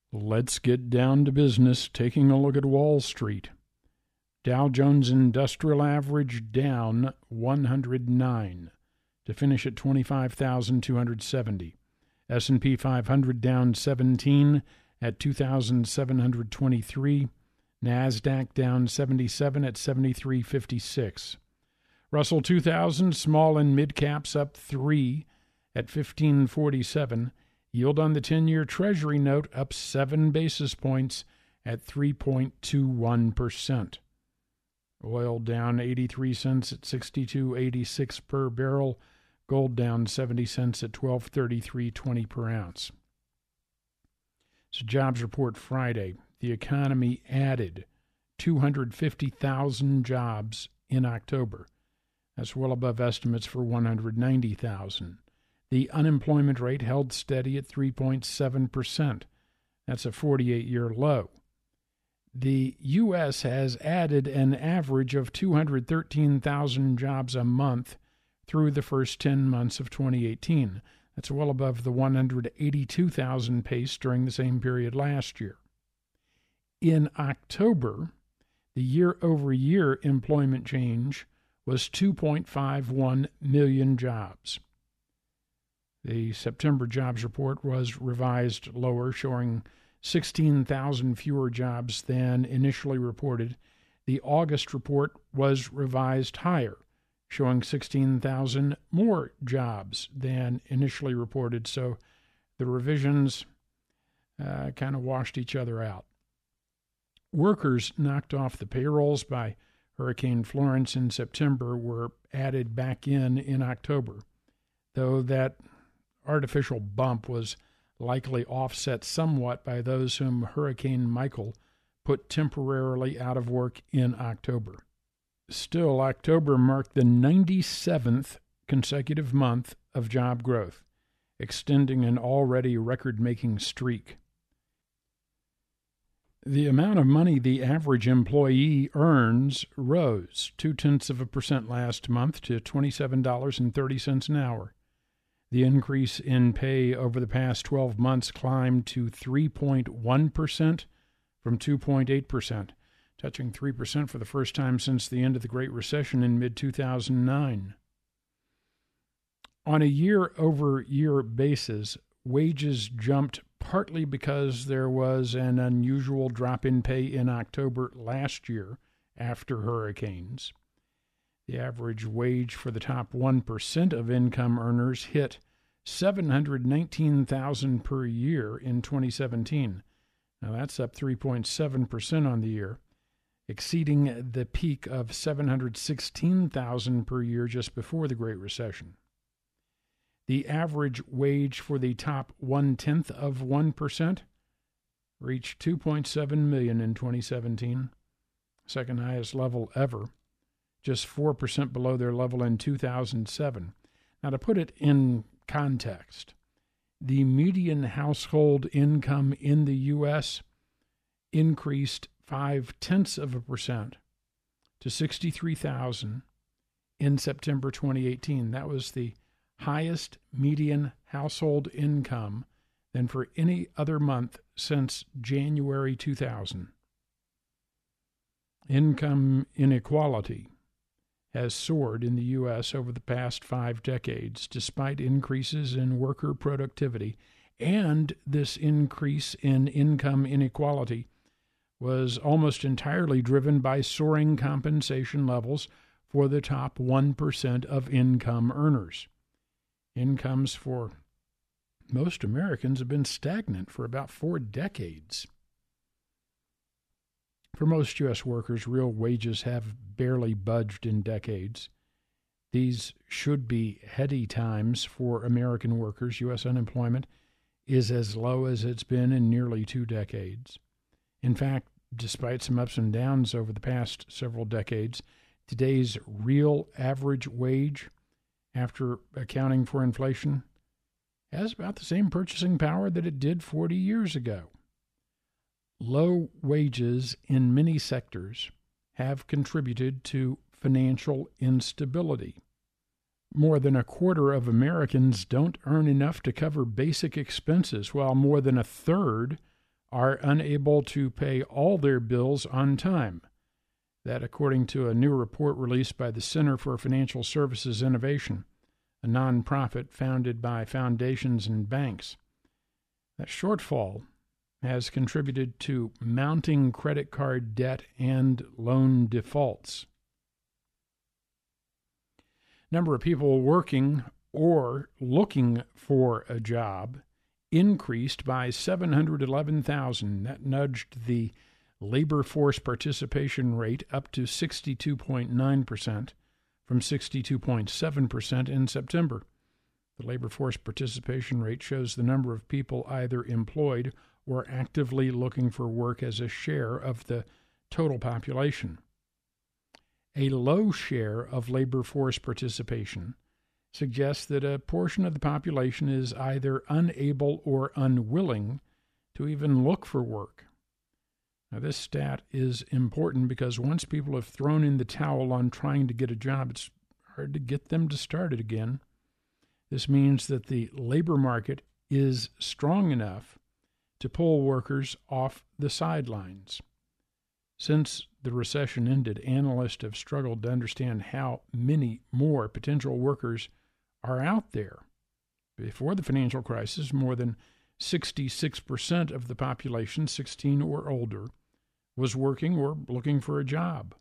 Let's get down to business, taking a look at Wall Street. Dow Jones Industrial Average down 109 to finish at 25,270. S&P 500 down 17 at 2,723. NASDAQ down 77 at 73.56. Russell 2000 small and mid caps up 3 at 15.47. Yield on the 10-year Treasury note up 7 basis points at 3.21%. Oil down 83 cents at 62.86 per barrel. Gold down 70 cents at 12.3320 per ounce. So jobs report Friday. The economy added 250,000 jobs in October. That's well above estimates for 190,000. The unemployment rate held steady at 3.7%. That's a 48-year low. The U.S. has added an average of 213,000 jobs a month through the first 10 months of 2018. That's well above the 182,000 pace during the same period last year. In October, the year-over-year employment change was 2.51 million jobs. The September jobs report was revised lower, showing 16,000 fewer jobs than initially reported. The August report was revised higher, showing 16,000 more jobs than initially reported. So the revisions kind of washed each other out. Workers knocked off the payrolls by Hurricane Florence in September were added back in October, though that artificial bump was likely offset somewhat by those whom Hurricane Michael put temporarily out of work in October. Still, October marked the 97th consecutive month of job growth, extending an already record-making streak. The amount of money the average employee earns rose 0.2% last month to $27.30 an hour. The increase in pay over the past 12 months climbed to 3.1% from 2.8%, touching 3% for the first time since the end of the Great Recession in mid-2009. On a year-over-year basis, wages jumped partly because there was an unusual drop in pay in October last year after hurricanes. The average wage for the top 1% of income earners hit $719,000 per year in 2017. Now that's up 3.7% on the year, exceeding the peak of $716,000 per year just before the Great Recession. The average wage for the top 0.1% reached $2.7 million in 2017, second highest level ever, just 4% below their level in 2007. Now, to put it in context, the median household income in the U.S. increased 0.5% to $63,000 in September 2018. That was the highest median household income than for any other month since January 2000. Income inequality has soared in the U.S. over the past 5 decades, despite increases in worker productivity, and this increase in income inequality was almost entirely driven by soaring compensation levels for the top 1% of income earners. Incomes for most Americans have been stagnant for about 4 decades. For most U.S. workers, real wages have barely budged in decades. These should be heady times for American workers. U.S. unemployment is as low as it's been in nearly 2 decades. In fact, despite some ups and downs over the past several decades, today's real average wage, after accounting for inflation, has about the same purchasing power that it did 40 years ago. Low wages in many sectors have contributed to financial instability. More than a quarter of Americans don't earn enough to cover basic expenses, while more than a third are unable to pay all their bills on time. That, according to a new report released by the Center for Financial Services Innovation, a nonprofit founded by foundations and banks. That shortfall has contributed to mounting credit card debt and loan defaults. Number of people working or looking for a job increased by 711,000. That nudged the labor force participation rate up to 62.9% from 62.7% in September. The labor force participation rate shows the number of people either employed or actively looking for work as a share of the total population. A low share of labor force participation suggests that a portion of the population is either unable or unwilling to even look for work. Now, this stat is important because once people have thrown in the towel on trying to get a job, it's hard to get them to start it again. This means that the labor market is strong enough to pull workers off the sidelines. Since the recession ended, analysts have struggled to understand how many more potential workers are out there. Before the financial crisis, more than 66% of the population, 16 or older, was working or looking for a job.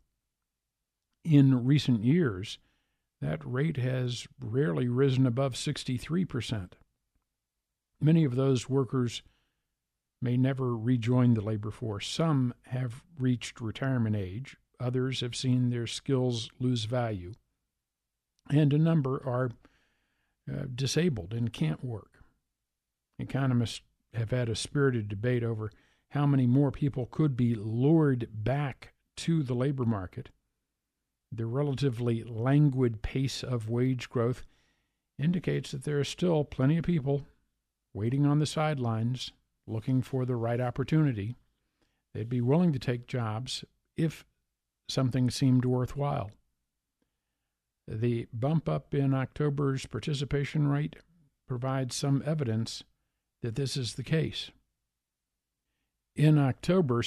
In recent years, that rate has rarely risen above 63%. Many of those workers may never rejoin the labor force. Some have reached retirement age. Others have seen their skills lose value. And a number are disabled and can't work. Economists have had a spirited debate over how many more people could be lured back to the labor market. The relatively languid pace of wage growth indicates that there are still plenty of people waiting on the sidelines, looking for the right opportunity. They'd be willing to take jobs if something seemed worthwhile. The bump up in October's participation rate provides some evidence that this is the case. In October,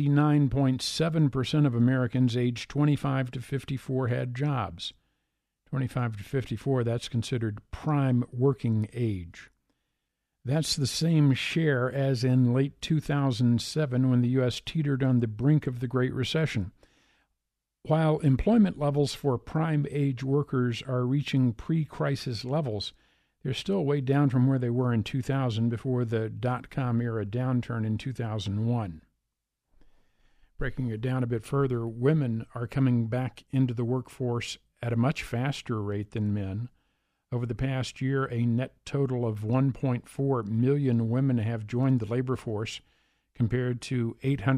79.7% of Americans aged 25 to 54 had jobs. 25 to 54, that's considered prime working age. That's the same share as in late 2007 when the U.S. teetered on the brink of the Great Recession. While employment levels for prime age workers are reaching pre-crisis levels, they're still way down from where they were in 2000 before the dot-com era downturn in 2001. Breaking it down a bit further, women are coming back into the workforce at a much faster rate than men. Over the past year, a net total of 1.4 million women have joined the labor force, compared to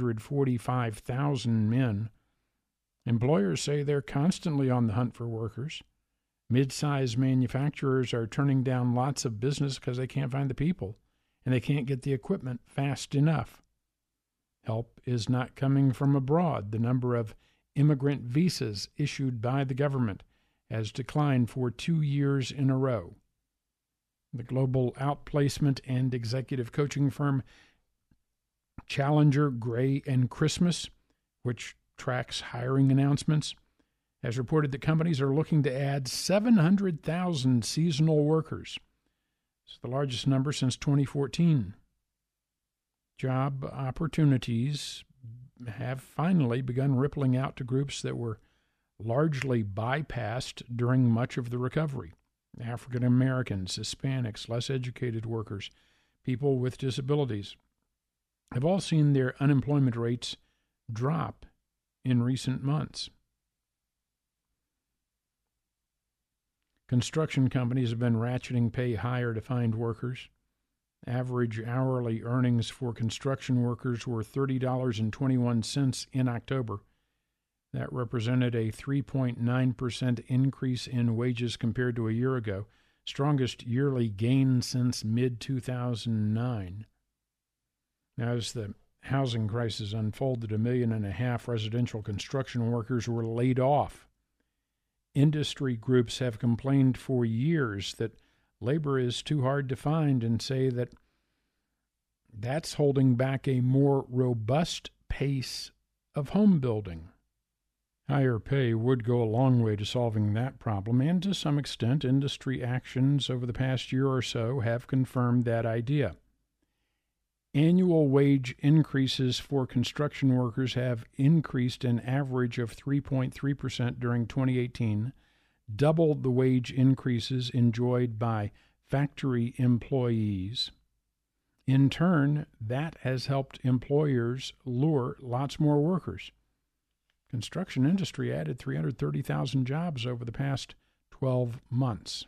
845,000 men. Employers say they're constantly on the hunt for workers. Mid-size manufacturers are turning down lots of business because they can't find the people, and they can't get the equipment fast enough. Help is not coming from abroad. The number of immigrant visas issued by the government has declined for 2 years in a row. The global outplacement and executive coaching firm Challenger, Gray & Christmas, which tracks hiring announcements, has reported that companies are looking to add 700,000 seasonal workers. It's the largest number since 2014. Job opportunities have finally begun rippling out to groups that were largely bypassed during much of the recovery. African Americans, Hispanics, less educated workers, people with disabilities have all seen their unemployment rates drop in recent months. Construction companies have been ratcheting pay higher to find workers. Average hourly earnings for construction workers were $30.21 in October. That represented a 3.9% increase in wages compared to a year ago, strongest yearly gain since mid-2009. Now, as the housing crisis unfolded, 1.5 million residential construction workers were laid off. Industry groups have complained for years that labor is too hard to find and say that That's holding back a more robust pace of home building. Higher pay would go a long way to solving that problem, and to some extent, industry actions over the past year or so have confirmed that idea. Annual wage increases for construction workers have increased an average of 3.3% during 2018, doubled the wage increases enjoyed by factory employees. In turn, that has helped employers lure lots more workers. Construction industry added 330,000 jobs over the past 12 months.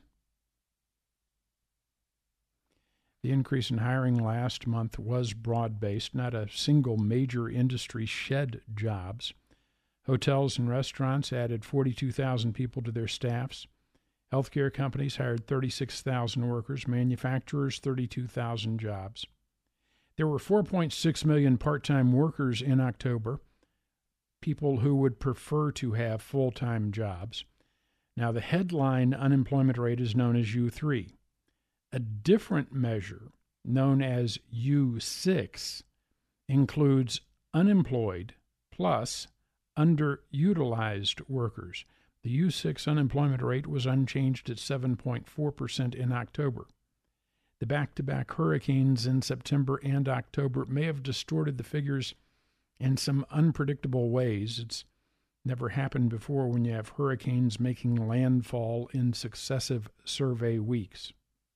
The increase in hiring last month was broad-based. Not a single major industry shed jobs. Hotels and restaurants added 42,000 people to their staffs. Healthcare companies hired 36,000 workers. Manufacturers, 32,000 jobs. There were 4.6 million part-time workers in October, people who would prefer to have full-time jobs. Now, the headline unemployment rate is known as U3. A different measure, known as U6, includes unemployed plus underutilized workers. The U6 unemployment rate was unchanged at 7.4% in October. The back-to-back hurricanes in September and October may have distorted the figures in some unpredictable ways. It's never happened before when you have hurricanes making landfall in successive survey weeks.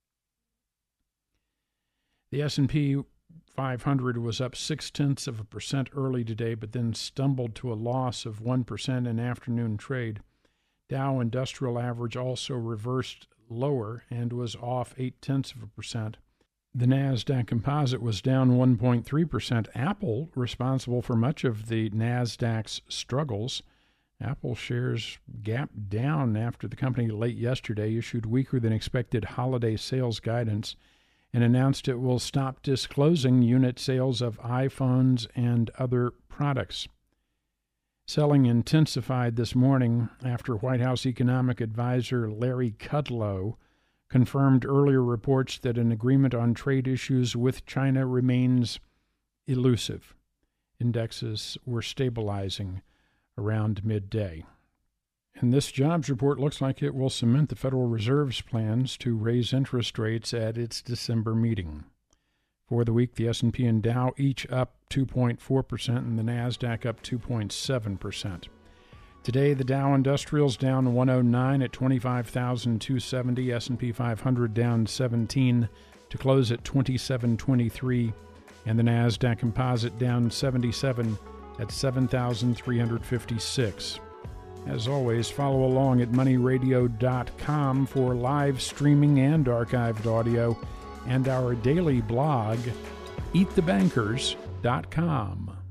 The S&P 500 was up 0.6% early today, but then stumbled to a loss of 1% in afternoon trade. Dow Industrial Average also reversed lower and was off 0.8%. The NASDAQ Composite was down 1.3%. Apple, responsible for much of the NASDAQ's struggles. Apple shares gapped down after the company late yesterday issued weaker than expected holiday sales guidance and announced it will stop disclosing unit sales of iPhones and other products. Selling intensified this morning after White House economic advisor Larry Kudlow confirmed earlier reports that an agreement on trade issues with China remains elusive. Indexes were stabilizing around midday. And this jobs report looks like it will cement the Federal Reserve's plans to raise interest rates at its December meeting. For the week, the S&P and Dow each up 2.4% and the NASDAQ up 2.7%. Today, the Dow Industrials down 109 at 25,270, S&P 500 down 17 to close at 2723, and the NASDAQ Composite down 77 at 7,356. As always, follow along at moneyradio.com for live streaming and archived audio, and our daily blog, eatthebankers.com.